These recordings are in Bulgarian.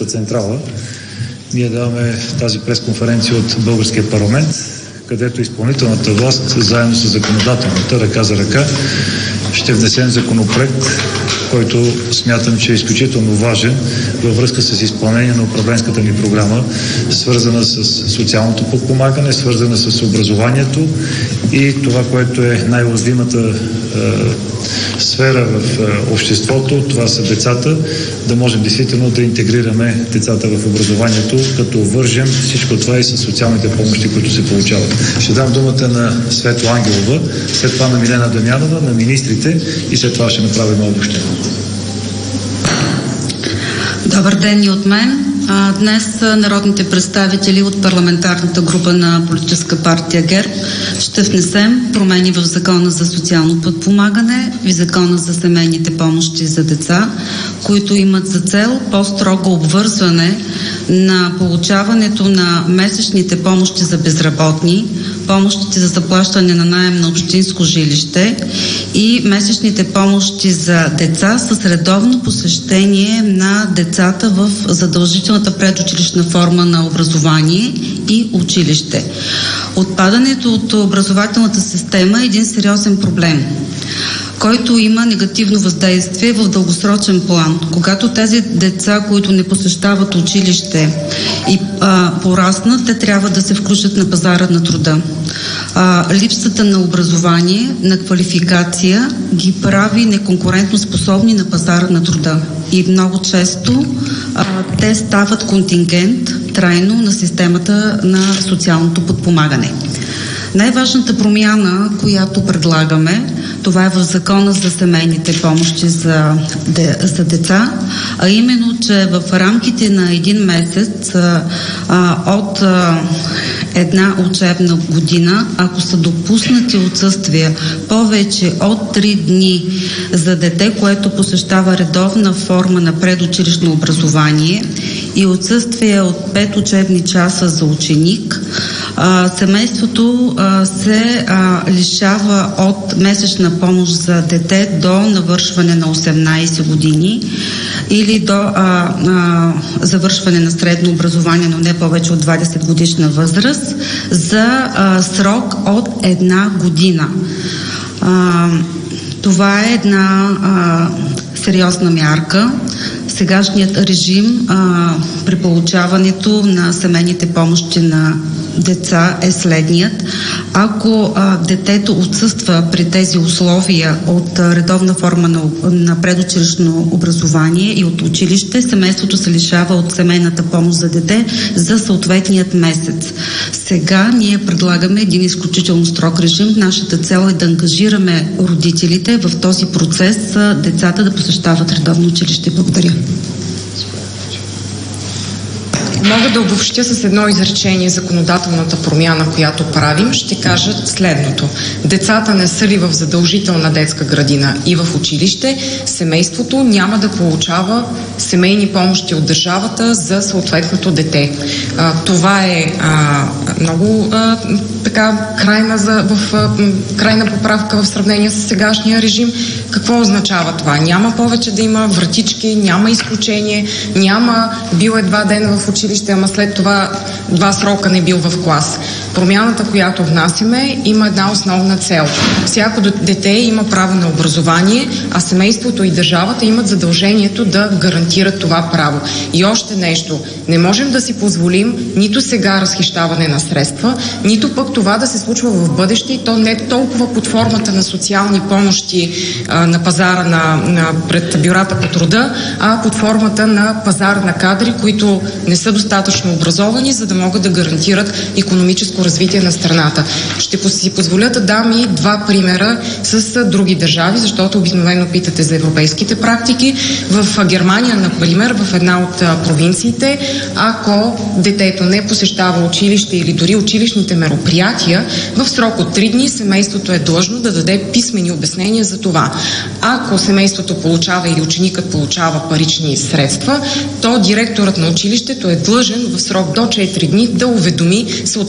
Българската централа. Ние даваме тази пресконференция от Българския парламент, където изпълнителната власт, заедно с законодателната, ръка за ръка, ще внесем законопроект, който смятам, че е изключително важен във връзка с изпълнение на управленската ни програма, свързана с социалното подпомагане, свързана с образованието и това, което е най-уязвимата сфера в обществото, това са децата, да можем действително да интегрираме децата в образованието, като вържем всичко това и с социалните помощи, които се получават. Ще дам думата на Светла Ангелова, след това на Милена Дамянова, на министрите и след това ще направим обобщение. Добър ден и от мен. Днес народните представители от парламентарната група на политическа партия ГЕРБ ще внесем промени в Закона за социално подпомагане и Закона за семейните помощи за деца, които имат за цел по-строго обвързване на получаването на месечните помощи за безработни, помощите за заплащане на наем на общинско жилище и месечните помощи за деца с редовно посещение на децата в задължителната предучилищна форма на образование и училище. Отпадането от образователната система е един сериозен проблем, който има негативно въздействие в дългосрочен план. Когато тези деца, които не посещават училище и пораснат, те трябва да се включат на пазара на труда. Липсата на образование, на квалификация ги прави неконкурентно способни на пазара на труда. И много често те стават контингент трайно на системата на социалното подпомагане. Най-важната промяна, която предлагаме, това е в Закона за семейните помощи за деца, а именно, че в рамките на един месец от една учебна година, ако са допуснати отсъствия повече от 3 дни за дете, което посещава редовна форма на предучилищно образование и отсъствие от 5 учебни часа за ученик, семейството се лишава от месечна помощ за дете до навършване на 18 години или до завършване на средно образование, но не повече от 20 годишна възраст, за срок от 1 година. Това е една сериозна мярка. Сегашният режим при получаването на семейните помощи на деца е следният. Ако детето отсъства при тези условия от редовна форма на предучилищно образование и от училище, семейството се лишава от семейната помощ за дете за съответният месец. Сега ние предлагаме един изключително строг режим. Нашата цел е да ангажираме родителите в този процес децата да посещават редовно училище. Благодаря. Мога да обобщя с едно изречение законодателната промяна, която правим. Ще кажа следното. Децата не са ли в задължителна детска градина и в училище, семейството няма да получава семейни помощи от държавата за съответното дете. Това е много крайна поправка в сравнение с сегашния режим. Какво означава това? Няма повече да има вратички, няма изключение, няма бил 2 дена в училище, ама след това 2 срока не бил в клас. Промяната, която внасяме, има една основна цел. Всяко дете има право на образование, а семейството и държавата имат задължението да гарантират това право. И още нещо. Не можем да си позволим нито сега разхищаване на средства, нито пък това да се случва в бъдеще, и то не толкова под формата на социални помощи на пазара пред бюрата по труда, а под формата на пазар на кадри, които не са достатъчно образовани, за да могат да гарантират икономическо развитие на страната. Ще си позволя да дам и 2 примера с други държави, защото обикновено питате за европейските практики. В Германия, например, в една от провинциите, ако детето не посещава училище или дори училищните мероприятия, в срок от 3 дни семейството е длъжно да даде писмени обяснения за това. Ако семейството получава или ученикът получава парични средства, то директорът на училището е длъжен в срок до 4 дни да уведоми съответната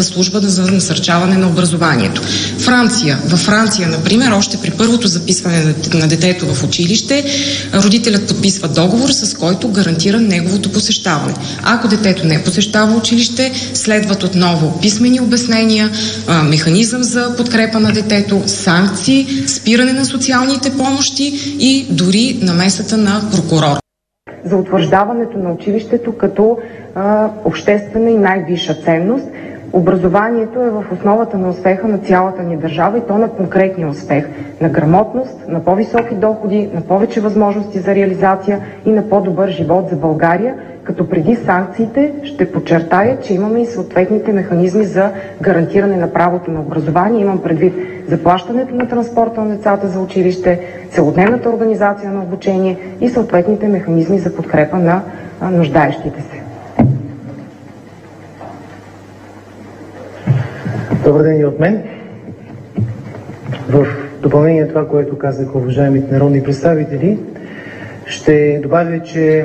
служба за насърчаване на образованието. Във Франция, например, още при първото записване на детето в училище, родителят подписва договор, с който гарантира неговото посещаване. Ако детето не посещава училище, следват отново писмени обяснения, механизъм за подкрепа на детето, санкции, спиране на социалните помощи и дори намесата на прокурор. За утвърждаването на училището като обществена и най-висша ценност. Образованието е в основата на успеха на цялата ни държава и то на конкретния успех, на грамотност, на по-високи доходи, на повече възможности за реализация и на по-добър живот за България, като преди санкциите ще подчертая, че имаме и съответните механизми за гарантиране на правото на образование. Имам предвид заплащането на транспорта на децата за училище, целодневната организация на обучение и съответните механизми за подкрепа на нуждаещите се. Добър ден и от мен. В допълнение на това, което казаха уважаемите народни представители, ще добавя, че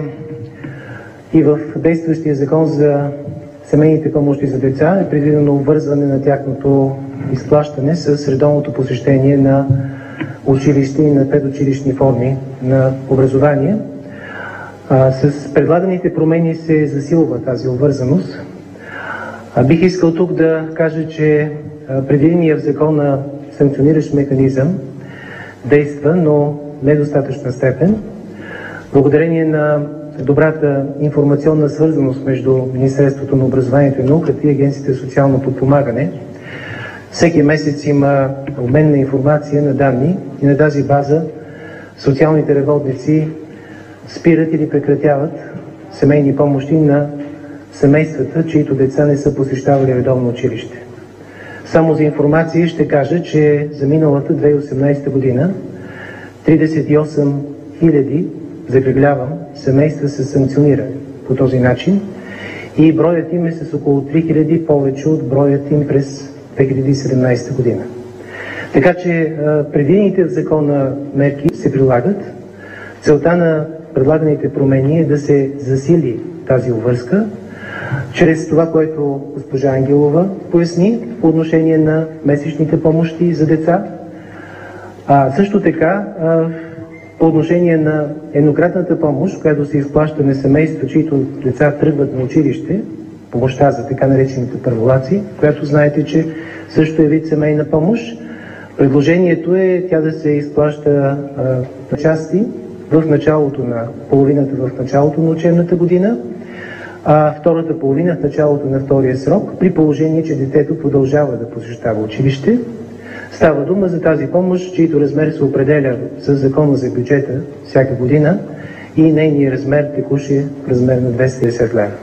и в действащия закон за семейните помощи за деца е предвидено обвързване на тяхното изплащане с редовното посещение на училище и на предучилищни форми на образование. С предлаганите промени се засилва тази обвързаност. Бих искал тук да кажа, че предвидения в закона санкциониращ механизъм действа, но недостатъчна степен. Благодарение на добрата информационна свързаност между Министерството на образованието и науката и Агенцията за социално подпомагане, всеки месец има обмен на информация, на данни и на тази база социалните работници спират или прекратяват семейни помощи на семействата, чието деца не са посещавали редовно училище. Само за информация ще кажа, че за миналата 2018 година 38 000, закръглявам, семейства са санкционирани по този начин и броят им е с около 3000 повече от броят им през 2017 година. Така че предвидените в закона мерки се прилагат. Целта на предлаганите промени е да се засили тази обвързка чрез това, което госпожа Ангелова поясни по отношение на месечните помощи за деца. Също така по отношение на еднократната помощ, която се изплаща на семейства, чието деца тръгват на училище, помощта за така наречените първолаци, която знаете, че също е вид семейна помощ. Предложението е тя да се изплаща на части в началото на половината в началото на учебната година, а втората половина в началото на втория срок, при положение, че детето продължава да посещава училище. Става дума за тази помощ, чието размер се определя с закона за бюджета всяка година и нейният размер текуше в размер на 210 лева.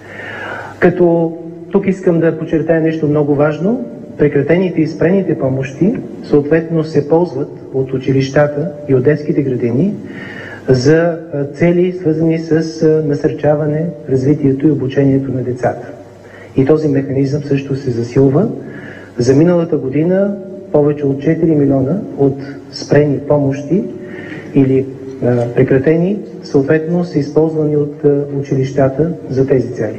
Като тук искам да подчертая нещо много важно. Прекратените и спрените помощи съответно се ползват от училищата и от детските градини за цели, свързани с насърчаване, развитието и обучението на децата. И този механизъм също се засилва. За миналата година повече от 4 милиона от спрени помощи или прекратени, съответно са използвани от училищата за тези цели.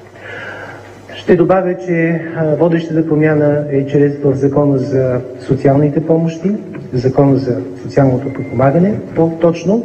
Ще добавя, че водещата промяна е чрез в закона за социалните помощи, закона за социалното подпомагане, по-точно,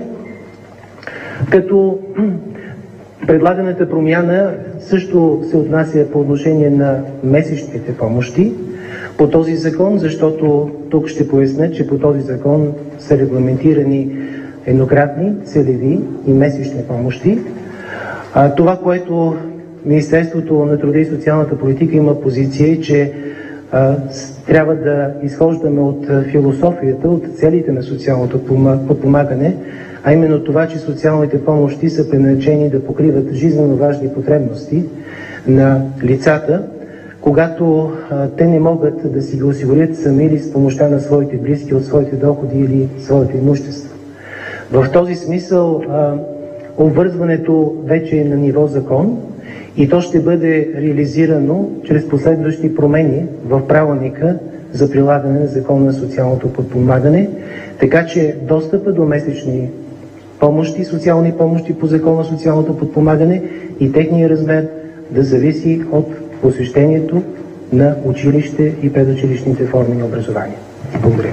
като предлаганата промяна също се отнася по отношение на месечните помощи по този закон, защото тук ще поясня, че по този закон са регламентирани еднократни, целеви и месечни помощи. Това, което Министерството на труда и социалната политика има позиция е, че трябва да изхождаме от философията, от целите на социалното подпомагане, а именно това, че социалните помощи са предназначени да покриват жизненно важни потребности на лицата, когато те не могат да си ги осигурят сами или с помощта на своите близки от своите доходи или своите имущества. В този смисъл обвързването вече е на ниво закон и то ще бъде реализирано чрез последващи промени в правилника за прилагане на закона на социалното подпомагане, така че достъпа до месечни помощи, социални помощи по закона на социалното подпомагане и техния размер да зависи от посещението на училище и предучилищните форми на образование. Благодаря.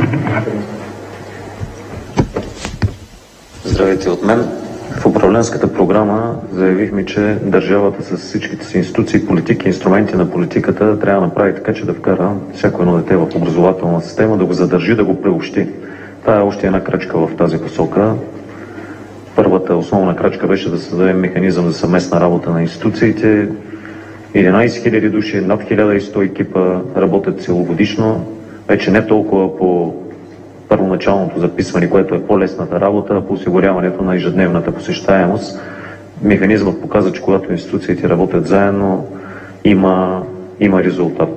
Здравейте от мен. В управленската програма заявихме, че държавата с всичките си институции, политики, инструменти на политиката трябва да направи така, че да вкара всяко едно дете в образователна система, да го задържи, да го приобщи. Това е още една крачка в тази посока. Първата основна крачка беше да създадем механизъм за съвместна работа на институциите. 11 000 души, над 1100 екипа работят целогодишно. Вече не толкова по първоначалното записване, което е по-лесната работа, а по осигуряването на ежедневната посещаемост. Механизмът показва, че когато институциите работят заедно, има резултат.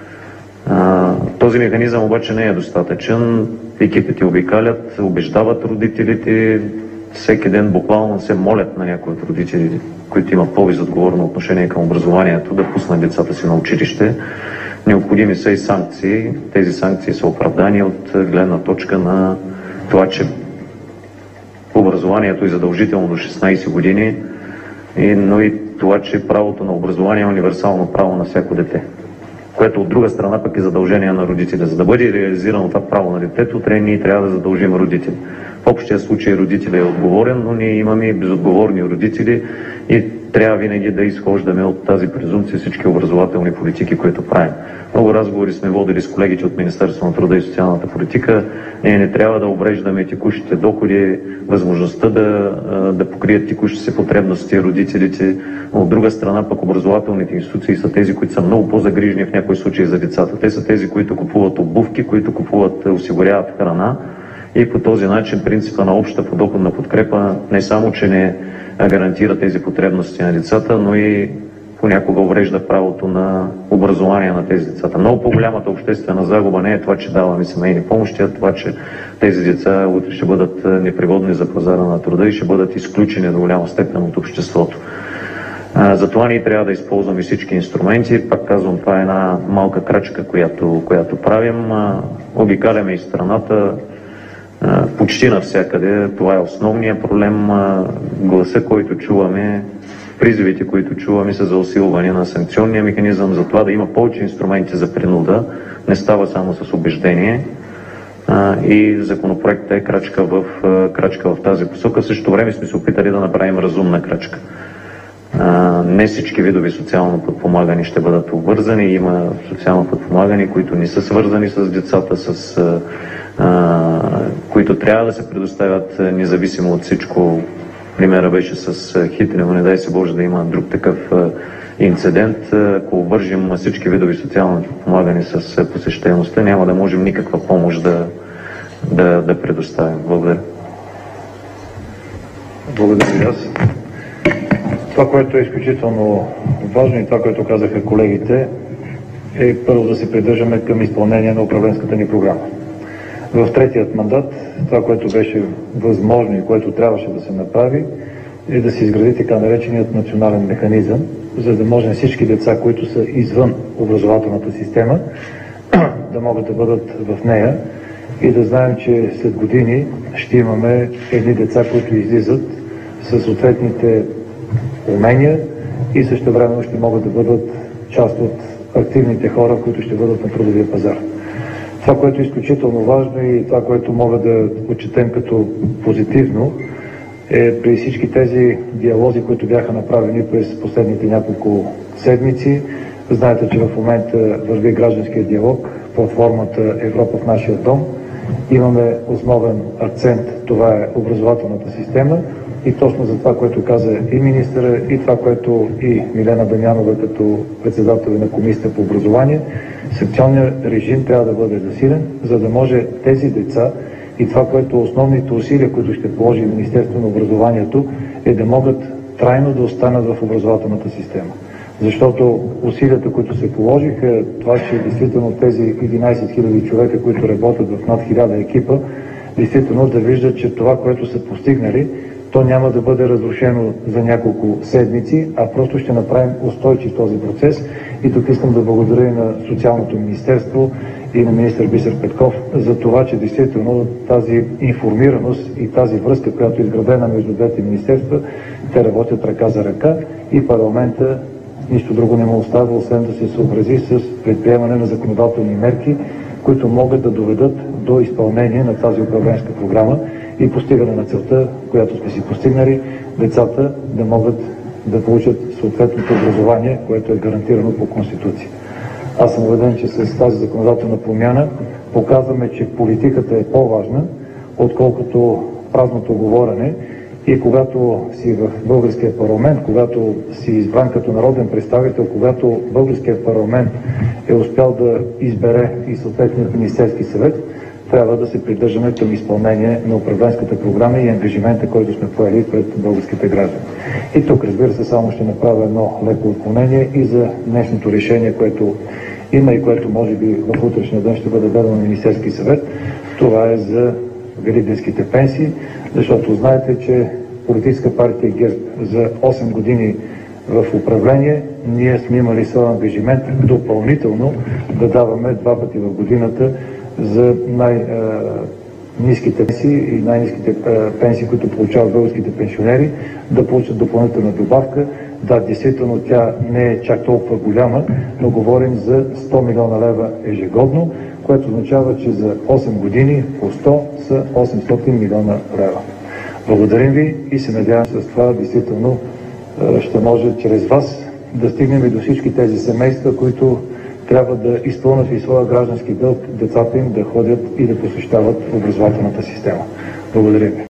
Този механизъм обаче не е достатъчен. Екипите обикалят, убеждават родителите, всеки ден буквално се молят на някои от родителите, които имат по-безотговорно отношение към образованието, да пуснат децата си на училище. Необходими са и санкции. Тези санкции са оправдани от гледна точка на това, че образованието е задължително до 16 години, но и това, че правото на образование е универсално право на всяко дете, което от друга страна пък е задължение на родителя. За да бъде реализирано това право на детето, ние трябва да задължим родители. В общия случай родителя е отговорен, но ние имаме безотговорни родители и трябва винаги да изхождаме от тази презумпция всички образователни политики, които правим. Много разговори сме водили с колегите от Министерството на труда и социалната политика. Ние не трябва да обреждаме текущите доходи, възможността да покрият текущите си потребности родителите. От друга страна пък образователните институции са тези, които са много по-загрижени в някои случаи за децата. Те са тези, които купуват обувки, които осигуряват храна и по този начин принципа на обща подоходна подкрепа не само, че не гарантира тези потребности на децата, но и понякога уврежда правото на образование на тези децата. Много по-голямата обществена загуба не е това, че даваме семейни помощи, а това, че тези деца утре ще бъдат непригодни за пазара на труда и ще бъдат изключени до голяма степен от обществото. Затова ние трябва да използваме всички инструменти. Пак казвам, това е една малка крачка, която правим. Обикаляме и страната почти навсякъде. Това е основният проблем. Гласа, който чуваме, призивите, които чуваме, са за усилване на санкционния механизъм, за това да има повече инструменти за принуда. Не става само с убеждение. И законопроектът е крачка в тази посока. В същото време сме се опитали да направим разумна крачка. Не всички видови социално подпомагани ще бъдат обвързани. Има социално подпомагани, които не са свързани с децата, които трябва да се предоставят независимо от всичко. Примера беше с Хитри, но не дай се Боже да има друг такъв инцидент. Ако обвържим всички видови социално подпомагани с посещаемостта, няма да можем никаква помощ да предоставим. Благодаря. Благодаря аз. Това, което е изключително важно и това, което казаха колегите, е първо да се придържаме към изпълнение на управленската ни програма. В третият мандат това, което беше възможно и което трябваше да се направи, е да се изгради така нареченият национален механизъм, за да може всички деца, които са извън образователната система, да могат да бъдат в нея и да знаем, че след години ще имаме едни деца, които излизат със съответните умения и също време ще могат да бъдат част от активните хора, които ще бъдат на трудовия пазар. Това, което е изключително важно и това, което мога да отчетем като позитивно, е при всички тези диалози, които бяха направени през последните няколко седмици. Знаете, че в момента върви гражданския диалог, платформата Европа в нашия дом. Имаме основен акцент, това е образователната система и точно за това, което каза и министъра, и това, което и Милена Дамянова като председател на Комисията по образование, секционният режим трябва да бъде засилен, за да може тези деца и това, което основните усилия, които ще положи Министерството на образованието, е да могат трайно да останат в образователната система. Защото усилията, които се положиха, това, че действително тези 11 000 човека, които работят в над 1000 екипа, действително да виждат, че това, което са постигнали, то няма да бъде разрушено за няколко седмици, а просто ще направим устойчив този процес. И тук искам да благодаря и на Социалното министерство и на министър Бисер Петков за това, че действително тази информираност и тази връзка, която е изградена между двете министерства, те работят ръка за ръка и парламента нищо друго не му остава, освен да се съобрази с предприемане на законодателни мерки, които могат да доведат до изпълнение на тази управленска програма и постигане на целта, която сме си постигнали, децата да могат да получат съответното образование, което е гарантирано по Конституция. Аз съм убеден, че с тази законодателна промяна показваме, че политиката е по-важна, отколкото празното говорене, и когато си в българския парламент, когато си избран като народен представител, когато българският парламент е успял да избере и съответният Министерски съвет, трябва да се придържаме към изпълнение на управленската програма и ангажимента, който сме поели пред българските граждани. И тук, разбира се, само ще направя едно леко отклонение и за днешното решение, което има и което може би в утрешния ден ще бъде дадено на Министерски съвет. Това е за великденските пенсии, защото знаете, че политическа партия ГЕРБ за 8 години в управление ние сме имали своя ангажимент допълнително да даваме 2 пъти в годината за най-ниските пенсии и най-ниските пенсии, които получават българските пенсионери, да получат допълнителна добавка. Да, действително тя не е чак толкова голяма, но говорим за 100 милиона лева ежегодно, което означава, че за 8 години по 100 са 800 милиона лева. Благодарим ви и се надявам с това действително ще може чрез вас да стигнем и до всички тези семейства, които трябва да изпълнят и своя граждански дълг, децата им да ходят и да посещават образователната система. Благодаря ви.